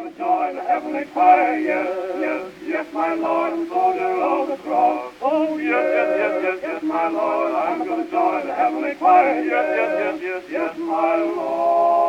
gonna join the heavenly choir. Yes, yes, yes, my Lord, soldier of the cross. Oh, yes, yes, yes, yes, yes, my Lord, I'm gonna join the heavenly choir. Yes, yes, yes, yes, yes, my Lord.